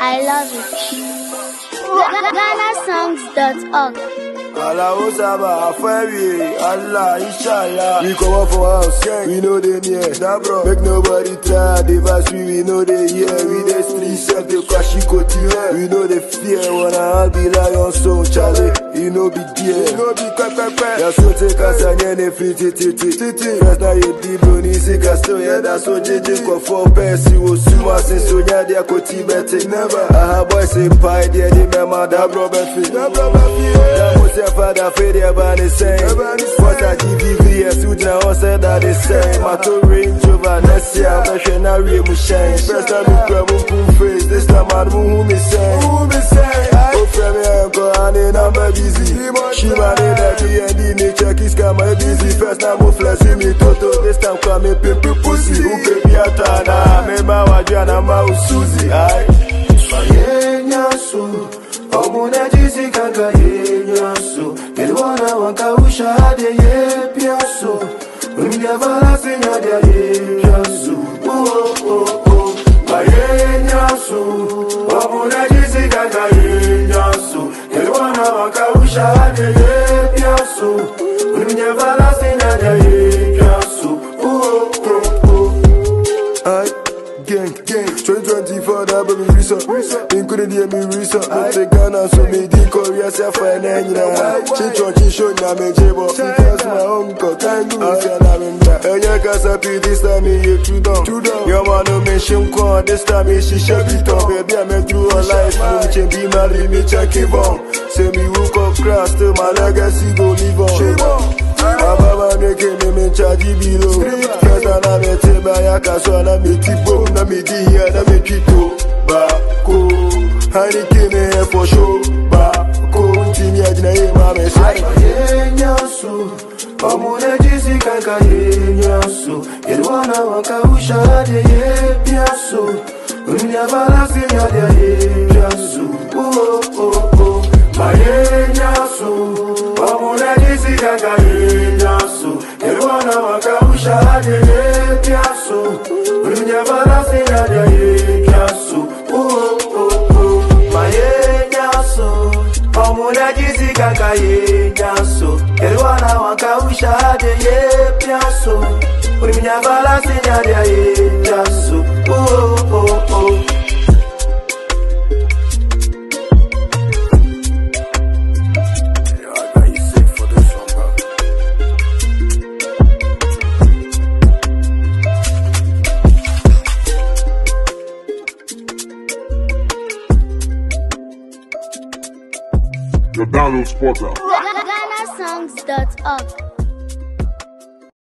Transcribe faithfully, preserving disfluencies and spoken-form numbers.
I love it. Ghana songs dot org. Allah Osaba, Afari, Allah, Inshallah. We come up for house, gang. We know they near. That bro, make nobody try. The verse we, we know they hear. We they street self, they crash, we know they fear. Wanna all be lion, so Charlie. You know be dear. You know be quack, quack, quack. Yeah, so take us and any free titi, titi. First now you deep, don't need sick, I still, yeah, that's so J J. Go for pairs, you will sue us in so yeah, they are koti betting. Never. I have boys in pie, they are the member, that bro, Befi. That bro, Befi, yeah. Father fade about the same. What a G V V S, who now said that the same. My two range over next year, I'm sure now we will change. First time we grab a cool face, this time I'm who me say. Who me say? Oh, from here, I'm going, I'm busy. She man in that D and D, nature kiss, come my busy. First time I'm flashing me, Toto. This time come me pimple pussy. Who baby, I turn, I'm in my Wajana, my Susie. I. Omuna jizi kaka yenyaso Kelwana wanka ushade ye piaso Umiya vala sinya dia yenyaso Oh oh oh Ma yenyaso Omuna jizi kaka yenyaso Kelwana wanka ushade ye piaso Umiya vala sinya dia yenyaso Oh oh oh Ay gang gang twenty twenty-four that baby research including the me research I take Ghana so me di Korea say fine na chicho chisho na me jebo because my uncle can do say na me na enya kasa pi this time me you too down your man no mention ko this time me she shake it up baby I me through her life me change be marry me check it on say me woke up crash till my legacy go live on Baba making me charge below. First and I met him by a castle and I met him boom. I met him here and I met him too. Bako, honey came here for show. Bako, Timmy, I didn't hear my message. Yenyasu, Omuna Jisi Kaka Yenyasu. Yelwana Waka Usha de Yepiasu. Unya Valasinya de Yepiasu. Oh, oh, oh. My Yenyasu, Omuna Jisi Kaka Yenyasu. Yelwana Waka Usha de Yepiasu. Unya Valasinya de Yepiasu. Oh, oh, oh. My Yenyasu, Omuna Jisi Kaka Yenyasu. Yelwana Waka Usha de Yepiasu. Unya Valasinya de Yepiasu. Oh, oh, oh. The download spotter. Ghana songs dot org.